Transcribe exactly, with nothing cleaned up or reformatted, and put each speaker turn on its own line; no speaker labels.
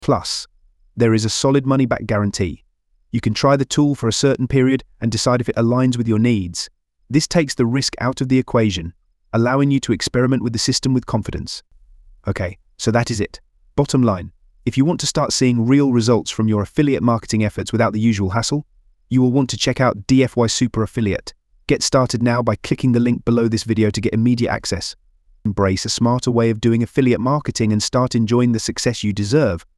Plus, there is a solid money-back guarantee. You can try the tool for a certain period and decide if it aligns with your needs. This takes the risk out of the equation, allowing you to experiment with the system with confidence. Okay, so that is it. Bottom line, if you want to start seeing real results from your affiliate marketing efforts without the usual hassle, you will want to check out D F Y Super Affiliate. Get started now by clicking the link below this video to get immediate access. Embrace a smarter way of doing affiliate marketing and start enjoying the success you deserve.